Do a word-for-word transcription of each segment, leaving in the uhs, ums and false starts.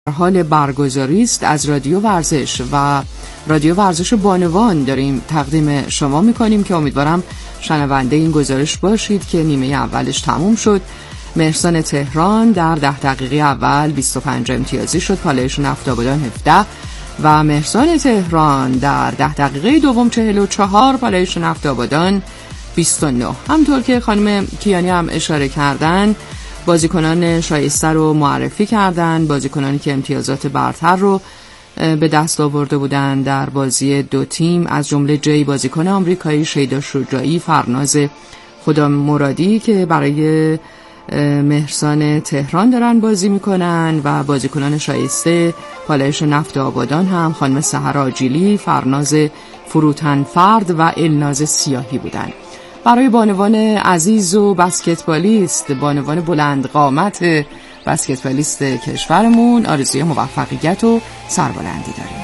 حال برگزاری است از رادیو ورزش و رادیو ورزش بانوان داریم تقدیم شما میکنیم که امیدوارم شنونده این گزارش باشید که نیمه اولش تموم شد. مهرسان تهران در ده دقیقه اول بیست و پنج امتیازی شد، پالایش نفت آبادان هفده و مهرسان تهران در ده دقیقه دوم چهل و چهار، پالایش نفت آبادان بیست و نه. همطور که خانم کیانی هم اشاره کردن، بازیکنان شایسته رو معرفی کردن، بازیکنانی که امتیازات برتر رو به دست آورده بودن در بازی دو تیم، از جمله جی بازیکن آمریکایی، شیدا شجاعی، فرناز خدامرادی که برای مهرسان تهران دارن بازی میکنن و بازیکنان شایسته پالایش نفت آبادان هم خانم سحر آجیلی، فرناز فروتنفرد و الناز سیاهی بودن. برای بانوان عزیز و بسکتبالیست، بانوان بلند قامت بسکتبالیست کشورمون آرزوی موفقیت و سربلندی داریم.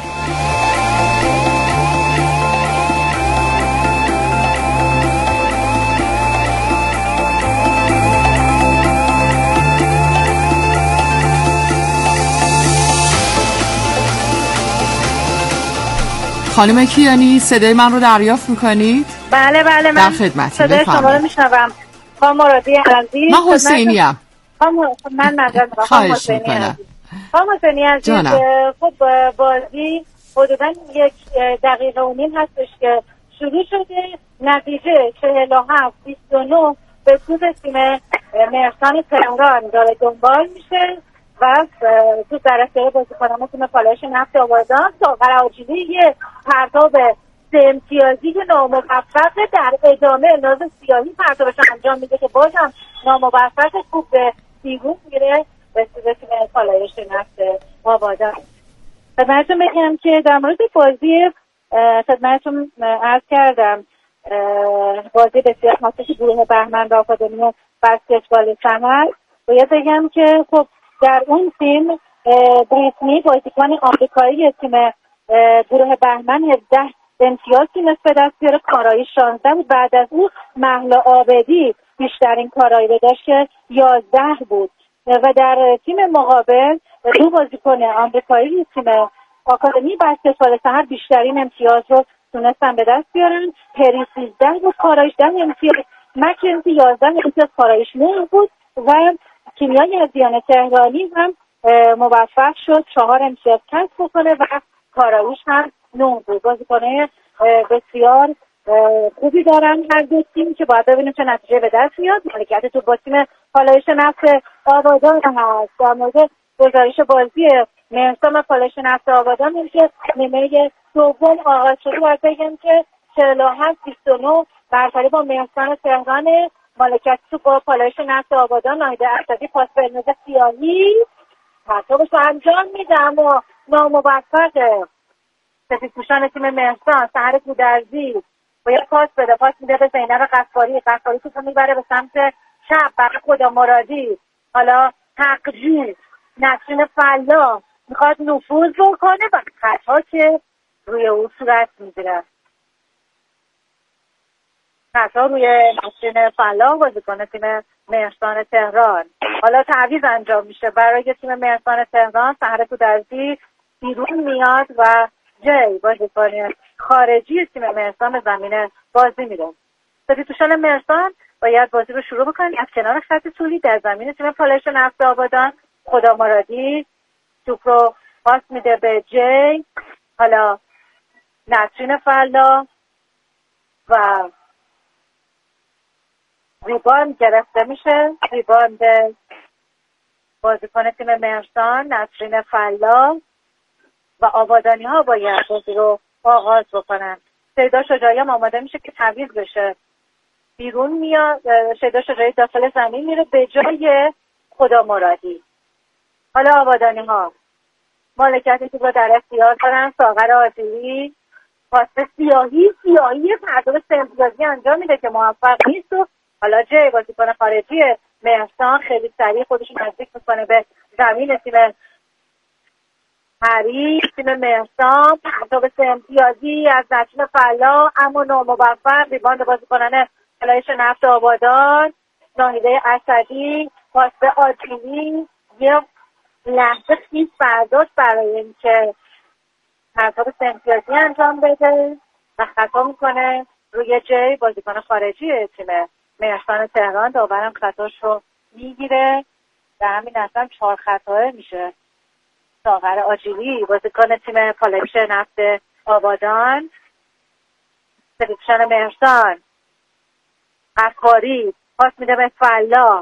خانم کیانی صدای من رو دریافت میکنید؟ بله بله، من خدمتی. صدای شما رو میشنوم. خانم مرادی عزیز، من حسینی ام. من معذرت میخوام. خانم حسینی عزیز، خانم حسینی عزیز، خب بازی حدوداً یک دقیقه و نیم هستش که شروع شده. نتیجه چهل و هفت بیست و نه به سود تیم مهرسان تهران داره دنبال میشه و تو در اختیار بازیکنان تیم پالایش نفت آبادان. ساغر آجیلی یه پرتاب سه امتیازی که ناموفق در ادامه الناز سیاهی پرتابش انجام میده که بازم ناموفق خوب به بیرون میره به سود تیم پالایش نفت آبادان. خدمتتون بگم که در مورد بازی خدمتتون عرض کردم بازی بسیار حساس گروه بهمن و آکادمی بسکتبال سمر. باید بگم که خب در اون تیم بریتنی بازیکن آمریکایی تیم گروه بهمن هفده امتیاز تونست به دست بیاره، کارایی شانزده بود. بعد از اون مهلا عابدی بیشترین کارایی رو داشت که یازده بود و در تیم مقابل دو بازیکن آمریکایی تیم آکادمی بسکتبال سحر بیشترین امتیاز رو تونستن به دست بیارن. پری سیزده بود، کارایش ده امتیاز، مکنزی یازده امتیاز، کارایش نه بود و کیمیای عزیزیان تهرانی هم موفق شد چهار امتیاز کسب بکنه و کارایش هم نه بود. بازیکن‌های بسیار خوبی دارن هر دو تیم که باید ببینیم چه نتیجه به دست میاد. مالکیت تو با تیم پالایش نفت آبادان هست. در مورد گزارش بازی مهرسان و پالایش نفت آبادان این که نیمه دوم آغاز شده، باید بگم که چهل و هفت بیست و نه برتری با مهرسان تهران. مالکیت تو با پالایش نفت آبادان، ناهیده اسدی پاس به الناز سیاهی پرتابش رو انجام میده اما ناموفقه. سفیدپوشان تیم مهرسان سحر گودرزی باید پاس بده، پاس میده به زینب غفاری، غفاری توپو میبره به سمت چپ برای خدامرادی. حالا حقجو نسرین فلا میخواد نفوذ بکنه و خطا که روی او صورت میگیره. خطا روی نسرین فلا بازیکن تیم مهرسان تهران. حالا تعویض انجام میشه برای تیم مهرسان تهران. سحر گودرزی بیرون میاد و جی بازیکن خارجی تیم مهرسان به زمین بازی میره. سفیدپوشان مهرسان باید بازی رو شروع بکنن از کنار خط طولی در زمین تیم پالایش نفت آبادان. خدامرادی توپ رو پاس میده به جی، حالا نسرین فلا و ریباند گرفته میشه. ریباند بازیکن تیم مهرسان نسرین فلا و آبادانی ها باید بازی رو آغاز بکنن. شیدا شجاعی هم آماده میشه که تعویض بشه. بیرون میاد، شیدا شجاعی داخل زمین میره به جای خدامرادی. حالا آبادانی ها مالکیت توپ رو در اختیار دارن. ساغر آجیلی پاس سیاهی سیاهی پرتاب سه امتیازی انجام میده که موفق نیست و حالا جای بازیکن خارجی مهرسان خیلی سریع خودش نزدیک میکنه به زمین تیم هری. تیم مهرسان پرتاب سه امتیازی از نسرین فلا اما ناموفق. ریباند بازیکنان پالایش نفت آبادان، ناهیده اسدی پاس به آجیلی، یه لحظه خیز برداشت برای اینکه پرتاب سمتیازی انجام بده و خطا میکنه روی جی، بازیکن خارجی تیم مهرسان تهران. داورم خطاش رو میگیره، در همین اصلا چهار خطاه میشه. ساغر آجیلی بازیکن تیم پالایش نفت آبادان، سلیپشن مهرسان، افکاری پاس میده به فلا،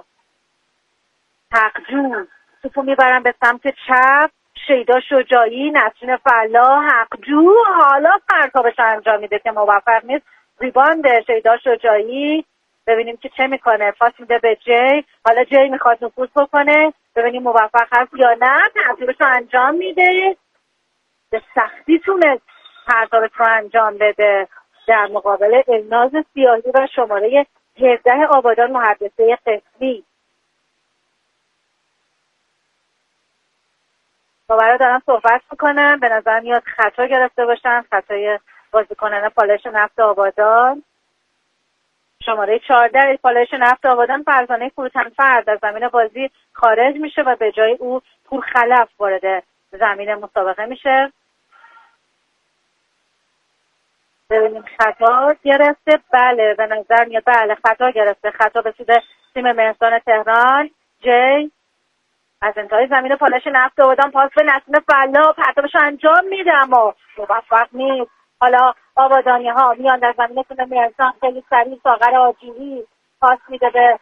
حقجو توپو میبرن به سمت چپ، شیدا شجاعی، نسرین فلا، حقجو حالا پرتابش انجام میده که موفق نیست. ریباند شیدا شجاعی، ببینیم که چه میکنه. پاس میده به جی، حالا جی میخواد نفوذ بکنه، ببینیم موفق هست یا نه. ترتیبش رو انجام میده، به سختی تونست پرتابش رو انجام بده در مقابل الناز سیاهی و شماره هفده آبادان محدثه قسمی. باورا دارم صحبت میکنم، به نظر میاد خطا گرفته باشن، خطای بازیکنان پالایش نفت آبادان. شماره چهارده پالایش نفت آبادان فرزانه فروتنفرد از زمین بازی خارج میشه و به جای او پور خلف وارد زمین مسابقه میشه. ببینیم خطا گرفته، بله به نظر میاد بله خطا گرفته. خطا به سود تیم مهرسان تهران. جی از انتهای زمین پالایش نفت آبادان پاس به نسیم فلا، پرتابش انجام میده اما موفق نیست. حالا آبادانی ها میان در زمین تیم مهرسان، خیلی سریع ساغر آجیلی پاس میده به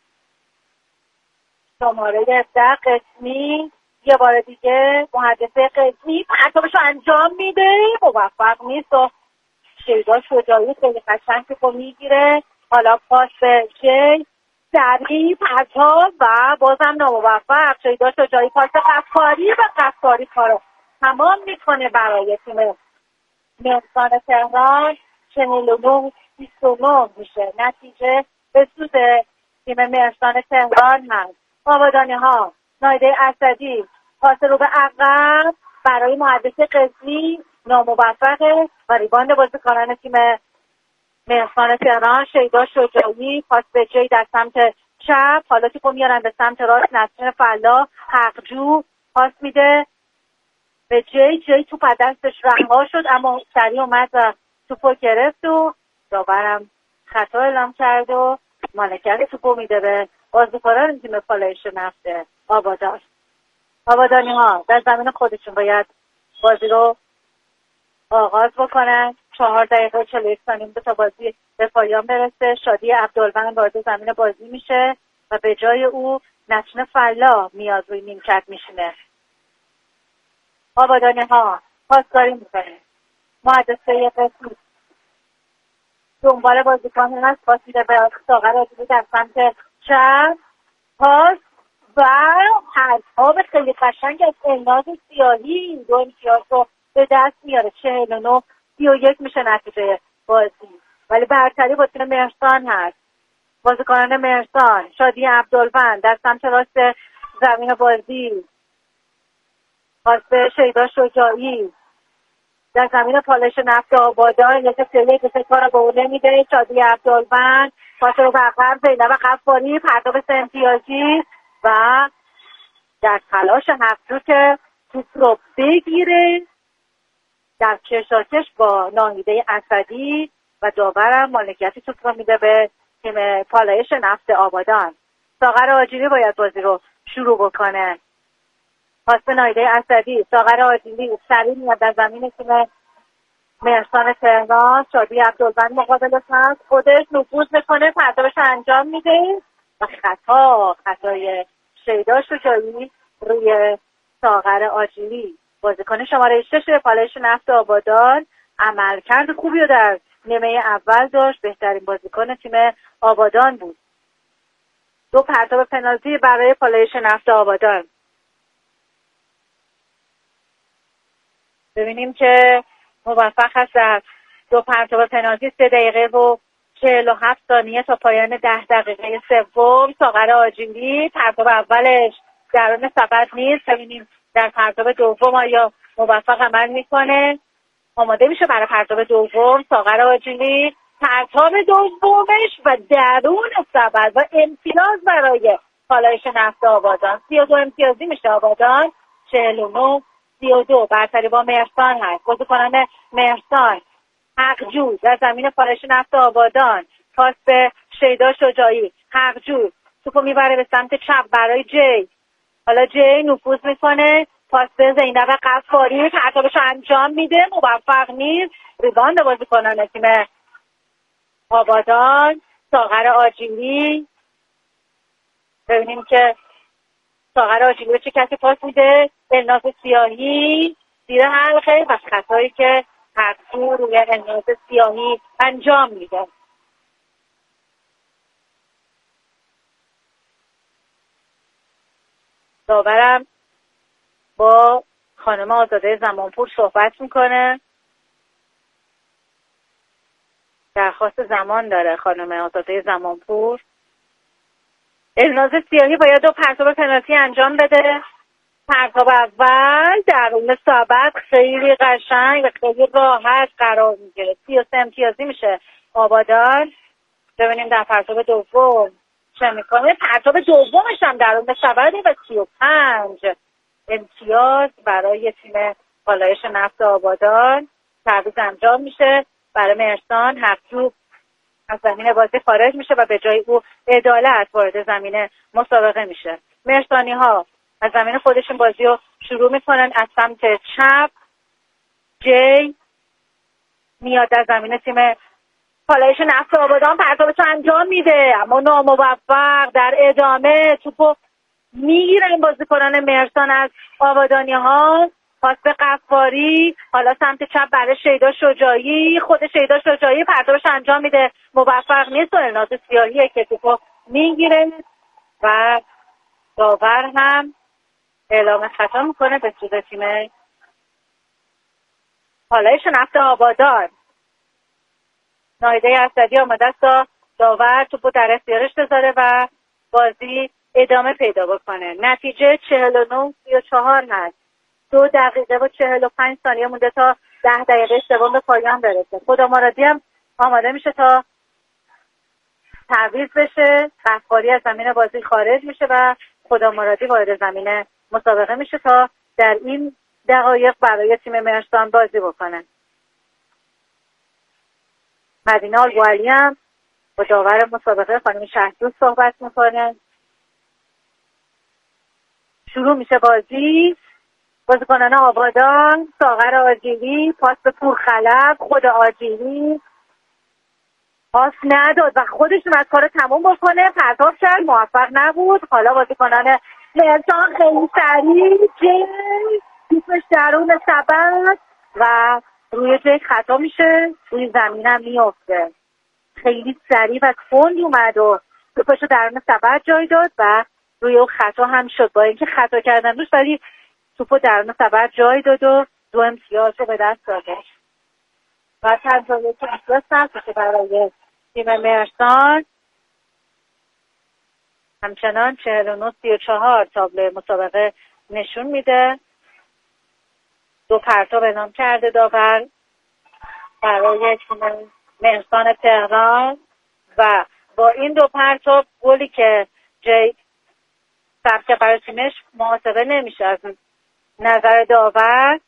شماره هفده قسمی، یه بار دیگه محدثه قسمی پرتابش انجام میده، موفق نیست و شیدا شجاعی خیلی قشنگ رو میگیره. حالا پاس به جی، سریع پرتاب و بازم ناموفق. شیدا شجاعی پاس قفاری و قفاری کارو تمام میکنه برای تیم مهرسان تهران. چهل و نه بیست و نه میشه نتیجه به سود تیم مهرسان تهران هست. آبادانی ها نایده اسدی پاس رو به عقب برای محدثه قسمی ناموفقه و ریباند بازیکنان تیم مهرسان تهران. شیدا شجاعی پاس به جی در سمت چپ، حالا توپو میارن به سمت راست. نسرین فلا، حقجو پاس میده به جی، جی توپ از دستش رها شد اما سریع اومد و توپو گرفت و داورم خطا اعلام کرد و مالکیت توپو میده به بازیکنان تیم پالایش نفت آبادان. آبادانی ها در زمین خودشون باید بازی رو آغاز بکنن. چهار دقیقه و چهل و یک ثانیه تا بازی به پایان برسه. شادی عبدالوند وارد زمین بازی میشه و به جای او نسرین فلا میاد روی نیمکت میشینه. آبادانی ها پاسکاری میکنه. محدثه قسمی دنبال بازیکن هست، پاس میده به ساغر آجیلی در سمت چپ، پاس و پرتاب خیلی قشنگ از الناز سیاهی دو امتیاز رو به دست میاره. چهل و نه سی و یک میشه نتیجه بازی، ولی برتری با تیم مهرسان هست. بازیکنان مهرسان شادی عبدالوند در سمت راست زمین بازی، پاس به شیدا شجاعی در زمین پالایش نفت آبادان. یک سریع که کار به اون نمیده. شادی عبدالوند پاس رو به عقب، زینب غفاری پرتاب امتیازی و در تلاش حقجو که توپ رو بگیره در کشاکش با ناهیده اسدی و داورم مالکیت توپ رو میده به تیم پالایش نفت آبادان. ساغر آجیلی باید بازی رو شروع بکنه. پاس به ناهیده اسدی، ساغر آجیلی سریع میاد در زمین تیم مهرسان تهران. شادی عبدالوند مقابلش هست، خودش نفوذ میکنه، پرتابش انجام میده و خطا خطای شیدا شجاعی روی ساغر آجیلی. بازیکن شماره شش پالایش نفت آبادان عملکرد خوبی رو در نیمه اول داشت، بهترین بازیکن تیم آبادان بود. دو پرتاب پنالتی برای پالایش نفت آبادان. ببینیم که موفق هست در دو پرتاب پنالتی. سه دقیقه و چهل و هفت ثانیه تا پایان ده دقیقه سوم. ساغر آجیلی پرتاب اولش درون سبد نیست، ببینیم در پرتاب دوم آیا موفق عمل میکنه. آماده میشه برای پرتاب دوم. ساغر آجیلی پرتاب دومش و درون سبد و امتیاز برای پالایش نفت آبادان. سی و دو امتیازی میشه آبادان، چهل و نه سی و دو برتری با مهرسان هست. بازیکنان مهرسان حقجو در زمین پالایش نفت آبادان، پاس به شیدا شجاعی. حقجو توپو میبره به سمت چپ برای جی. حالا جی نفوذ میکنه، پاس به زینب غفاری، پرتابش انجام میده، موفق نیست. ریباند بازیکنان تیم آبادان. ساغر آجیلی، ببینیم که ساغر آجیلی به چه کسی پاس میده. الناز سیاهی زیر حلقه و خطایی که حقجو روی الناز سیاهی انجام میده. داورم با خانم آزاده زمانپور صحبت میکنه. درخواست زمان داره خانم آزاده زمانپور. الناز سیاهی باید دو پرتاب پنالتی انجام بده. پرتاب اول درون ثابت خیلی قشنگ و خیلی راحت قرار میگیره. سی و سه امتیازی میشه آبادان. ببینیم در پرتاب دوم چه میکنه. پرتاب دومش هم درون ثابت و سی و پنج امتیاز برای تیم پالایش نفت آبادان. تعویض انجام میشه برای مهرسان. حقجو از زمین بازی خارج میشه و به جای او عدالت وارد زمین مسابقه میشه. مهرسانی ها از زمین خودشون بازی رو شروع میکنن. از سمت چپ جی میاد در زمین تیم پالایش نفت آبادان، پرتابش انجام میده اما ناموفق. در ادامه توپو میگیرن بازیکنان مهرسان از آبادانی ها. پاس به غفاری، حالا سمت چپ برای شیدا شجاعی. خود شیدا شجاعی پرتابش انجام میده، موفق نیست و الناز سیاهیه که توپو میگیره و داور هم اعلام خطا میکنه به سود تیم پالایش نفت آبادان. ناهیده اسدی آماده است تا داور توپو در اختیارش بذاره و بازی ادامه پیدا بکنه. نتیجه چهل و نه سی و چهار هست. دو دقیقه و چهل و پنج ثانیه مونده تا ده دقیقه سوم به پایان برسه. خدا مرادی هم آماده میشه تا تعویض بشه. غفاری از زمین بازی خارج میشه و خدا مرادی وارد زمین مسابقه میشه تا در این دقایق برای تیم مهرسان بازی بکنه. مدینه آلگوعلی هم با داور مسابقه خانم شهردوست صحبت میکنه. شروع میشه بازی. بازیکنان آبادان، ساغر آجیلی پاس به پورخلب. خود آجیلی پاس نداد و خودش از کار تموم بکنه. پرتاب کرد، موفق نبود. حالا بازیکنان مهرسان خیلی سریع جی توپش درون سبد و روی جی خطا میشه، روی زمین هم میافته. خیلی سریع و تند اومد و توپش درون سبد جای داد و روی اون خطا هم شد. با اینکه خطا کردن روش ولی توپو درون سبد جای داد و دو امتیاز رو به دست داده و تنها یک امتیاز نفسه برای تیم مهرسان. همچنان چهل و نه سی و چهار تابلو مسابقه نشون میده. دو پرتاب اعلام کرده داور برای تیم مهرسان تهران و با این دو پرتاب گلی که جی ثبت برای تیمش محاسبه نمیشه از نظر داور.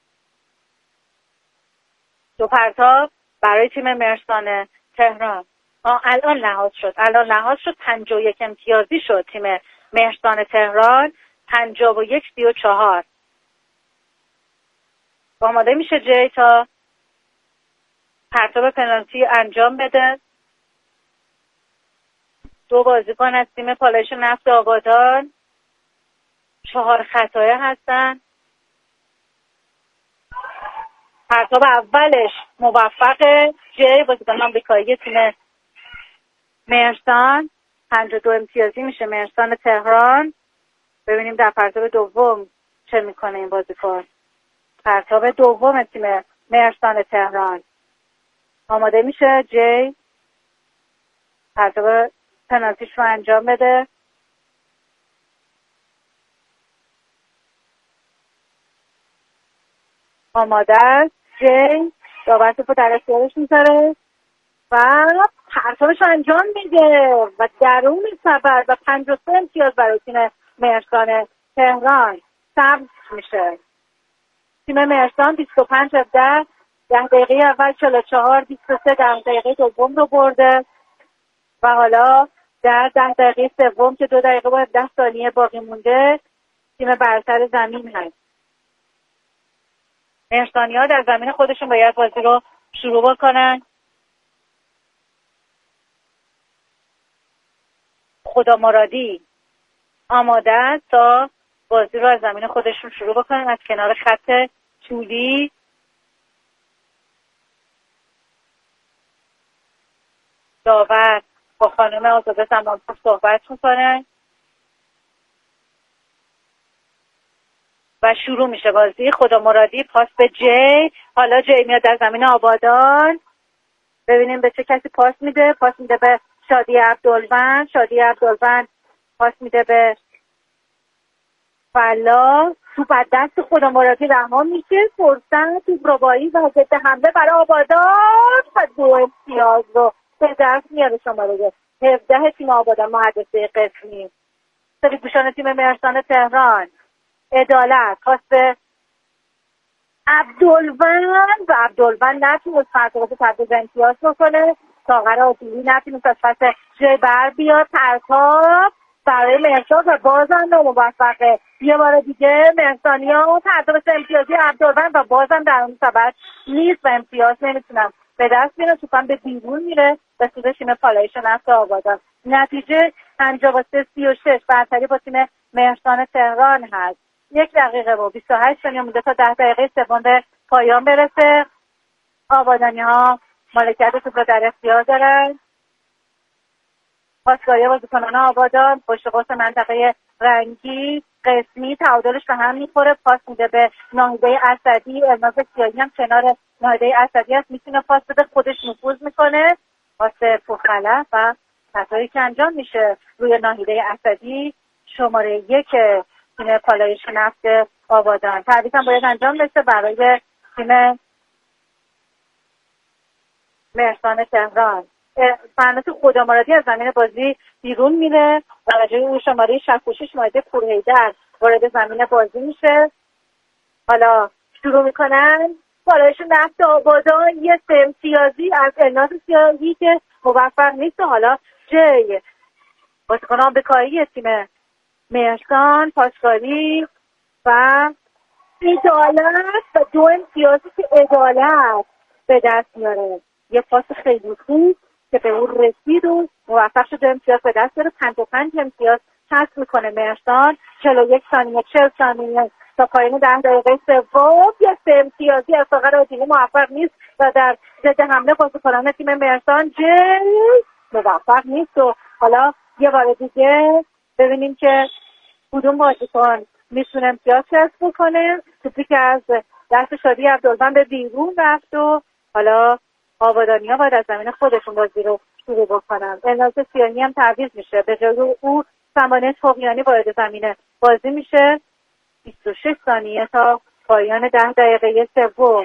دو پرتاب برای تیم مهرسان تهران آه الان لحاظ شد الان لحاظ شد پنجاه و یک امتیازی شد تیم مهرسان تهران. پنجاه و یک سی و چهار آماده میشه جی تا پرتاب پنالتی انجام بده. دو بازیکن از تیم پالایش نفت آبادان چهار خطایه هستن. پرتاب اولش موفقه. جی بازیکن آمریکایی تیم مهرسان. پنجاه و دو امتیازی میشه مهرسان تهران. ببینیم در پرتاب دوم چه میکنه این بازیکن. پرتاب دوم تیم مهرسان تهران آماده میشه جی پرتاب پنالتیش رو انجام بده. آماده است جی داور توپو در اختیارش میذاره و پرتابش انجام میده و درون سفر و پنج و سه امتیاز برای تیم مهرسان تهران ثبت میشه. تیم مهرسان بیست و پنج هفده ده دقیقه اول چهل و چهار بیست و سه ده دقیقه دوم رو برده و حالا در ده دقیقه سوم که دو دقیقه و ده ثانیه باقی مونده تیم برتر زمین هست. مهرسانی ها در زمین خودشون باید بازی رو شروع بکنن. خدا مرادی آماده است تا بازی رو از زمین خودشون شروع بکنن. از کنار خط طولی داور با خانم آزاده زمانپور صحبت میکنن و شروع میشه بازی. خدا مرادی پاس به جی، حالا جی میاد در زمین آبادان. ببینیم به چه کسی پاس میده. پاس میده به شادی عبدالوند. شادی عبدالوند پاس میده به فلا. توپ از دست خدا مرادی رها میشه. فرصت توپ ربایی و ضد حمله برای آبادان و دو امتیاز رو به دست میاره شماره هفده تیم آبادان محدثه قسمی. سری گوشان تیم مهرسان تهران. عدالت پاس به عبدالوند و عبدالوند نتونست فرصت تبدیل امتیاز بکنه. ساغر آجیلی نتونست از پس جای بر بیاد. پرتاب برای مهرسان و بازم ناموفقه. یه بار دیگه مهرسانی ها پرتاب سه امتیازی عبدالوند و بازم در اون سبت نیست و امتیاز نمیتونم به دست میره. توپم به بیرون میره به سود تیم پالایش نفت آبادان. نتیجه پنجاه و سه سی و شش برتری با تیم مهرسان تهران هست. یک دقیقه و بیست و هشت ثانیه مونده تا ده دقیقه سوم به پایان برسه. آبادانی ها مالکیت توپ رو در اختیار دارن. پاسکاری بازیکنان آبادان پشت قوس منطقه رنگی قسمی تعادلش به هم میخوره. پاس میده به ناهیده اسدی. الناز سیاهی هم کنار ناهیده اسدی هست، میتونه پاس بده، خودش نفوذ میکنه. پاس پرخلف و خطایی که انجام میشه روی ناهیده اسدی شماره یک تیم پالایش نفت آبادان. تعویض هم باید انجام بشه برای تیم مهرسان تهران. فرناس خدا مرادی از زمین بازی بیرون میره و به جای او شماره شصت و شش مایده پورهیدر وارد زمین بازی میشه. حالا شروع میکنن پالایش نفت آبادان. یه سه امتیازی از الناز سیاهی که موفق نیست و حالا جی بازیکن آمریکایی تیم مهرسان پاسکاری و عدالت و دو امتیازی که عدالت به دست میاره. یه پاس خیلی خوب که به اون رسید و موفق شد امتیاز به دست بیاره. پنج و پنج امتیاز کسب میکنه مهرسان. چهل و یک ثانیه چهل ثانیه تا پایان ده دقیقه سوم. یه سه امتیازی از ساغر آجیلی موفق نیست و در ضد حمله بازیکنان تیم مهرسان جی موفق نیست و حالا یه بار دیگه ببینیم که کدوم بازیکن میتونه امتیاز کسب بکنه. توپی که از دست شادی عبدالوند به بیرون رفت و حالا آبادانی ها باید از زمین خودشون بازی رو شروع بکنن. الناز سیاهی هم تعویض میشه. به جای او سمانه توقیانی وارد زمین بازی میشه. بیست و شش ثانیه تا پایان ده دقیقه سوم.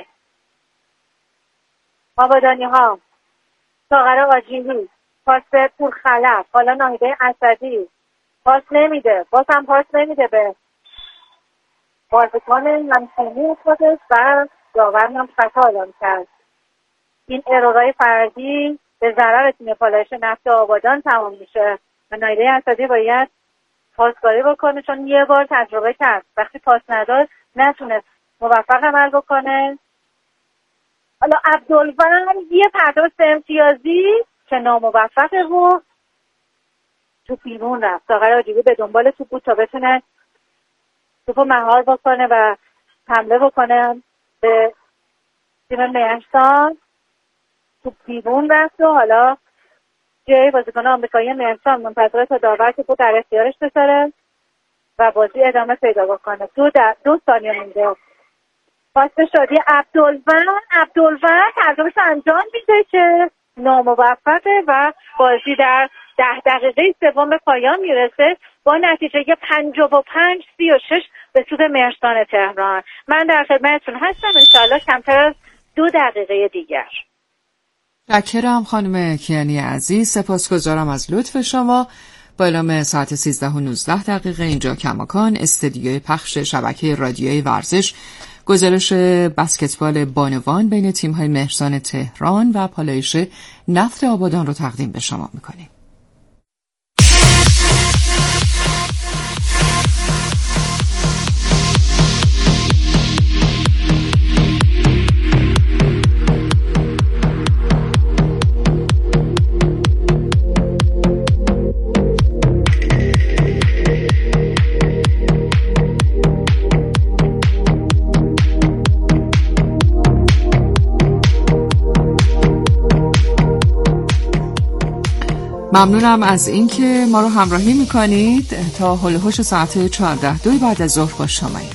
آبادانی ها ساغر آجیلی پاس پرخلف. حالا ناهیده اسدی پاس نمیده. باز هم پاس نمیده به بازیکن همتیمی خودش و داور هم خطا اعلام کرد. این ارورای فردی به ضرر تیم پالایش نفت آبادان تمام میشه و ناهیده اسدی باید پاسکاری بکنه چون یه بار تجربه کرد وقتی پاس نداد نتونست موفق عمل بکنه. حالا عبدالوند یه پرتاب سه امتیازی که ناموفقه و تو بیرون رفت. ساغر آجیلی به دنبال توپ بود تا بتونه توپو مهار بکنه و حمله بکنه به تیم مهرسان. توپ بیرون رفت و حالا جای بازیکن آمریکایی مهرسان منتظره تا داور توپو در اختیارش بذاره و بازی ادامه پیدا بکنه. دو در دو ثانیه مونده. پاس به شادی عبدالوند. عبدالوند ترجمهش انجام میده که ناموفقه و بازی در ده دقیقه سوم به پایان میرسه با نتیجه پنجاه و پنج سی و شش به سود مهرسان تهران. من در خدمتتون هستم انشاءالله کمتر از دو دقیقه دیگر. متشکرم خانم کیانی عزیز، سپاسگزارم از لطف شما. با اعلام ساعت سیزده و نوزده دقیقه اینجا کماکان استدیوی پخش شبکه رادیویی ورزش گزارش بسکتبال بانوان بین تیم‌های مهرسان تهران و پالایش نفت آبادان رو تقدیم به شما می‌کنیم. ممنونم از اینکه ما رو همراهی میکنید. تا هول و هوش ساعت چهارده دو بعد از ظهر با شماییم.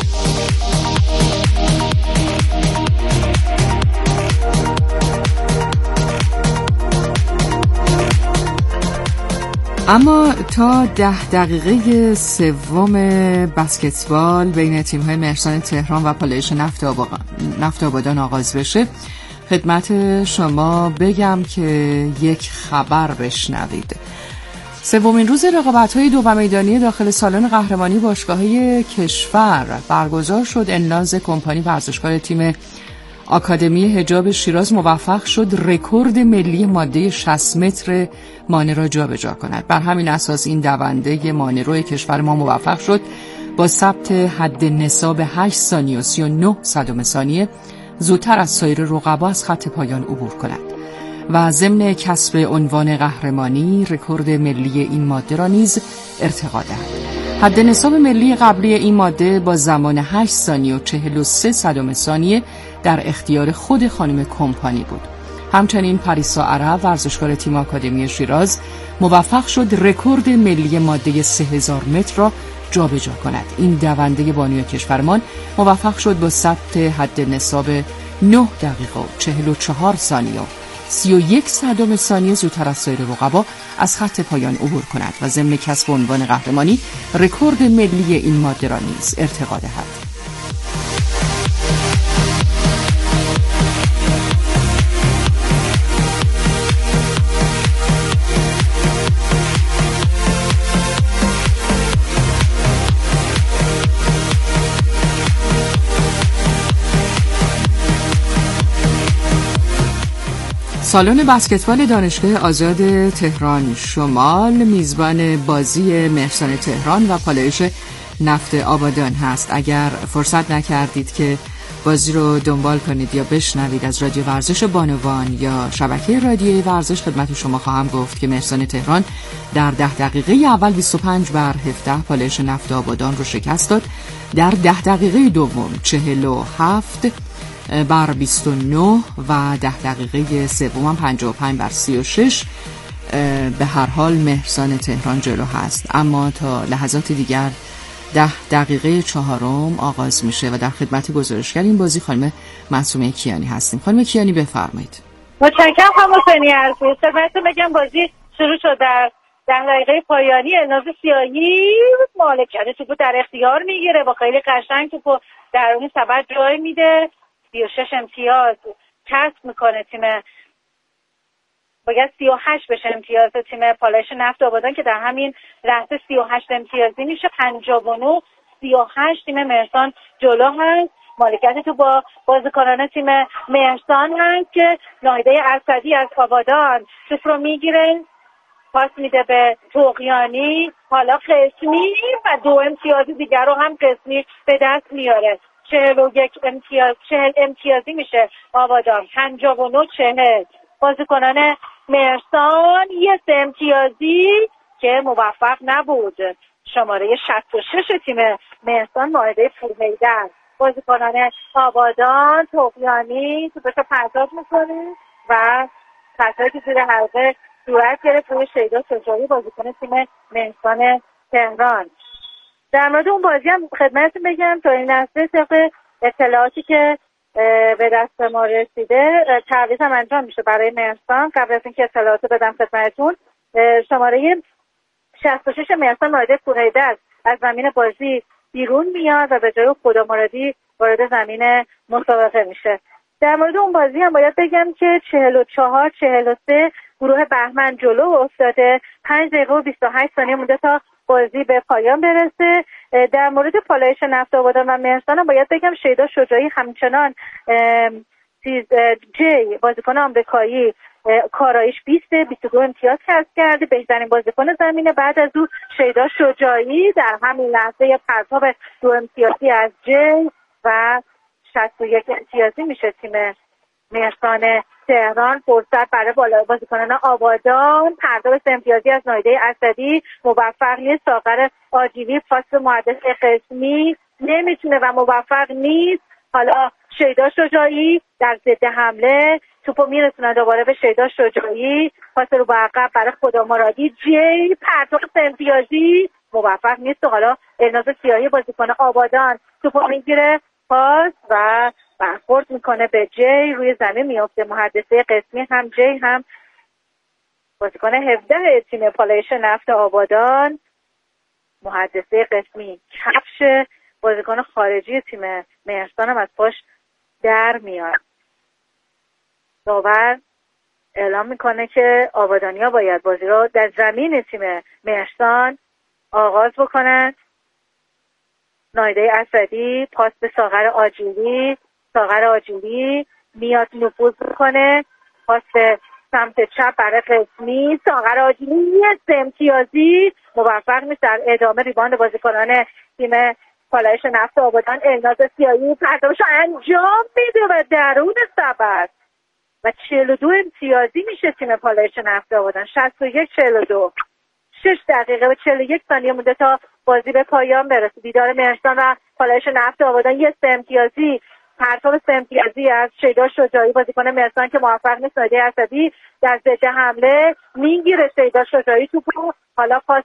اما تا ده دقیقه سوم بسکتبال بین تیم‌های مهرسان تهران و پالایش نفت آبادان نفت آبادان آغاز بشه، خدمت شما بگم که یک خبر بشنوید. سومین روز رقابت‌های دو میدانی داخل سالن قهرمانی باشگاه‌های کشور برگزار شد. انلاز کمپانی ورزشکار تیم آکادمی حجاب شیراز موفق شد رکورد ملی ماده شصت متر مانع را جابجا کند. بر همین اساس این دونده مانع‌رو کشور ما موفق شد با ثبت حد نصاب هشت ثانیه و سی و نه صدم ثانیه زودتر از سایر رقبا از خط پایان عبور کند و ضمن کسب عنوان قهرمانی رکورد ملی این ماده را نیز ارتقا دهد. حد نصاب ملی قبلی این ماده با زمان هشت ثانیه و چهل و سه صدم ثانیه در اختیار خود خانم کمپانی بود. همچنین پریسا عرب ورزشکار تیم آکادمی شیراز موفق شد رکورد ملی ماده سه هزار متر را جابجا کند. این دونده بانوی کشورمان موفق شد با ثبت حد نصاب نه دقیقه و چهل و چهار ثانیه و سی و یک صدم ثانیه زودتر از سایر رقبا از خط پایان عبور کند و ضمن کسب عنوان قهرمانی رکورد ملی این ماده را نیز ارتقا دهد. سالن بسکتبال دانشگاه آزاد تهران شمال میزبان بازی مهرسان تهران و پالایش نفت آبادان هست. اگر فرصت نکردید که بازی رو دنبال کنید یا بشنوید از رادیو ورزش بانوان یا شبکه رادیویی ورزش، خدمت شما خواهم گفت که مهرسان تهران در ده دقیقه اول بیست و پنج بر هفده پالایش نفت آبادان رو شکست داد. در ده دقیقه دوم چهل و هفت بر بیست و نه و ده دقیقه سوم پنجاه و پنج بر سی و شش. به هر حال مهرسان تهران جلو هست، اما تا لحظات دیگر ده دقیقه چهارم آغاز میشه و در خدمت گزارشگر این بازی خانم معصومه کیانی هستیم. خانم کیانی بفرمایید. متشکرم خانم حسینی عزیز. خدمتتون بگم بازی شروع شد. در ده دقیقه پایانی الناز سیاهی مالکیت توپو در اختیار میگیره، با خیلی قشنگ توپو درون سبد جای میده. سی و شش امتیاز کسب میکنه تیم، باید سی و هشت بشه امتیاز تیم پالایش نفت آبادان که در همین لحظه سی و هشت امتیازی میشه. پنجاه و نه سی و هشت تیم مهرسان جلو هست. مالکیت تو با بازیکنان تیم مهرسان هست که ناهیده اسدی از آبادان توپ رو میگیره، پاس میده به طغیانی، حالا قسمی و دو امتیاز دیگر رو هم قسمی به دست میاره. چهل و یک امتیاز چهل امتیازی میشه آبادان. پنجاه و نه چهل بازیکنان مهرسان یه سه امتیازی که موفق نبود. شماره شصت و شش تیم مهرسان ماهده پورمیدن. بازیکنان آبادان طغیانی تو بشه پرتاب میکنه و پرتابی که زیر حلقه صورت گرفت روی شیدا شجاعی بازیکن تیم مهرسان تهران. در مورد اون بازی هم خدمتتون بگم تا این لحظه طبق اطلاعاتی که به دست ما رسیده تعویض هم انجام میشه برای مهرسان. قبل از اینکه اطلاعات بدم خدمتتون، شماره شصت و شش مهرسان ماهده پورمیدن از زمین بازی بیرون میاد و به جای خدا مرادی وارد زمین مسابقه میشه. در مورد اون بازی هم باید بگم که چهل و چهار چهل و سه گروه بهمن جلو افتاده. پنج دقیقه و بیست و هشت ثانیه مونده تا بازی به پایان برسه. در مورد پالایش نفت آبادان و مهرسان هم باید بگم شیدا شجاعی همچنان جی بازیکن آمریکایی کارایش بیست بیست و دو امتیاز کسب کرده، بهترین بازیکن زمینه. بعد از او شیدا شجاعی در همین لحظه پرتاب دو امتیازی از جی و شصت و یک امتیازی میشه تیم مهرسان تهران. فرصت برای بالا بازیکنان آبادان، پرتاب سه امتیازی از نایده اسدی، موفق نیست. ساغر آجیلی پاس محدث قسمی نمیتونه و موفق نیست. حالا شیدا شجاعی در ضد حمله توپو میرسونه دوباره به شیدا شجاعی، پاس رو به عقب برای خدا مرادی. جی پرتاب سه امتیازی موفق نیست و حالا الناز سیاهی بازیکن آبادان توپو میگیره، پاس و برخورد میکنه به جی، روی زمین میافته. محدثه قسمی هم جی هم بازیکن هفده تیم پالایش نفت آبادان. محدثه قسمی کفش بازیکن خارجی تیم مهرسان هم از پاش در میاد. داور اعلام میکنه که آبادانیا باید بازی رو در زمین تیم مهرسان آغاز بکنند. نایده اسدی پاس به ساغر آجیلی، ساغر آجیلی میاد نفوذ میکنه، پاس به سمت چپ برای قسمی. ساغر آجیلی یه سه امتیازی موفق نیست. در ادامه ریباند بازیکنان تیم پالایش نفت آبادان. الناز سیاهی پرتابش انجام میده و درون سبد و چهل و دو امتیازی میشه تیم پالایش نفت آبادان. شصت و یک چهل و دو، شش دقیقه و چهل و یک ثانیه مونده تا بازی به پایان برسه. دیدار مهرسان و پالایش نفت آبادان. یه سه امتیازی، پرتاب سه امتیازی از شیدا شجاعی بازیکن مهرسان که موفق نیست. نایده اسدی در ضد حمله میگیره شیدا شجاعی توپو، حالا پاس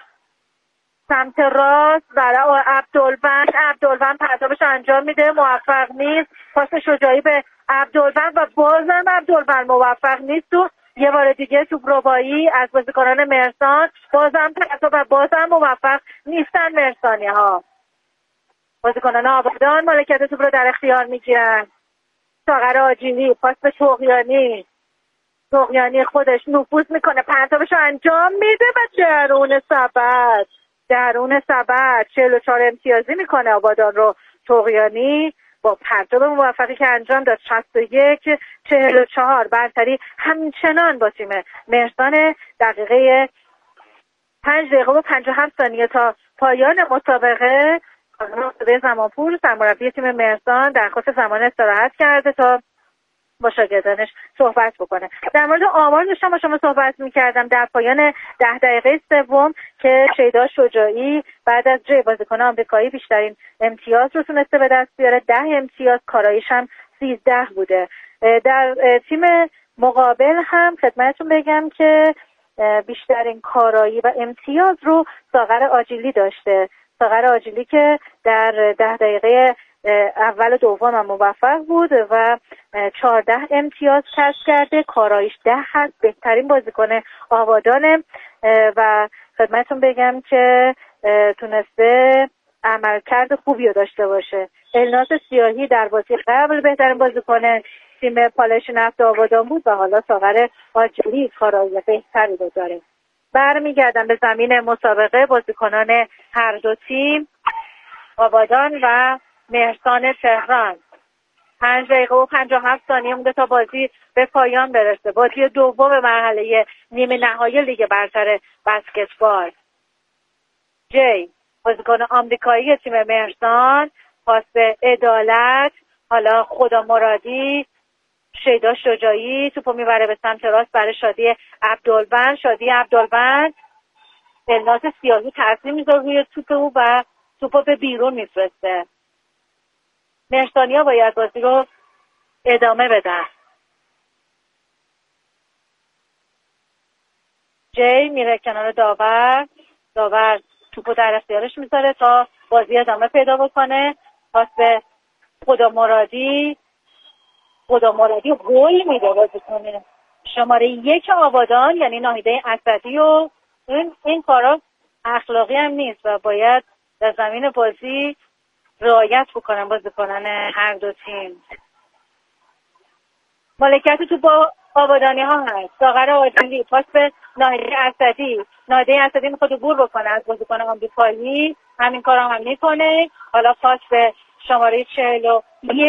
سمت راست برای عبدالوند. عبدالوند پرتابش انجام میده، موفق نیست. پاس شجاعی به عبدالوند و بازم عبدالوند موفق نیست و یه بار دیگه توپ ربایی از بازیکنان مهرسان. بازم پرتاب و بازم موفق نیستن مهرسانی ها. بازیکنان آبادان مالکیت توپ رو در اختیار میگیرن. ساغر آجیلی پاس به طغیانی، طغیانی خودش نفوذ میکنه، پرتابش رو انجام میده و درون سبد درون سبد چهل و چهار امتیازی میکنه آبادان رو طغیانی با پرتاب موفقی که انجام داد. شصت و یک چهل و چهار برتری همچنان با تیم مهرسان. دقیقه پنج دقیقه و پنجاه و هفت ثانیه تا پایان مسابقه. به زمانپور سرمربی تیم مهرسان درخواست زمان استراحت کرده تا با شاگردانش صحبت بکنه. در مورد آمار داشتم با شما صحبت میکردم. در پایان ده دقیقه سوم که شیدا شجاعی بعد از جی بازیکن آمریکایی بیشترین امتیاز رو تونسته به دست بیاره، ده امتیاز، کارایش هم سیزده بوده. در تیم مقابل هم خدمتتون بگم که بیشترین کارایی و امتیاز رو ساغر آجیلی داشته. ساغر آجیلی که در ده دقیقه اول دوم هم موفق بود و چهارده امتیاز کسب کرده. کارایش ده هست، بهترین بازیکن آبادانه و خدمتتون بگم که تونسته عملکرد خوبی رو داشته باشه. الناز سیاهی در بازی قبل بهترین بازیکن تیم پالایش نفت آبادان بود و حالا ساغر آجیلی کارایی بهتری رو داره. برمیگردم به زمین مسابقه. بازیکنان هر دو تیم آبادان و مهرسان تهران. پنج دقیقه و پنجاه و هفت ثانیه مونده تا بازی به پایان برسه. بازی دوم مرحله نیمه نهایی لیگ برتر بسکتبال. جی بازیکن آمریکایی تیم مهرسان پاس به عدالت، حالا خدا مرادی، شیدا شجاعی توپو میبره به سمت راست برای شادی عبدالوند. شادی عبدالوند الناز سیاهی تاثیر میذاره روی توپ او و توپو به بیرون میفرسته. مهرسانیا باید بازی رو ادامه بدن. جی میره کنار داور، داور توپو در اختیارش میذاره تا بازی ادامه پیدا بکنه. پاس به خدا مرادی، خدا مرادی گل میده بازیکن شماره یک آبادان یعنی ناهیده اسدی و این, این کارا اخلاقی هم نیست و باید در زمین بازی رعایت بکنن بازیکنان هر دو تیم. مالکیت تو با آبادانی ها هست. ساغر عادلی پاس به نادی اسدی، نادی اسدی میخواد عبور بکنه از بازیکن آمریکایی، همین کارا هم میکنه. حالا پاس به شماره چهل و یک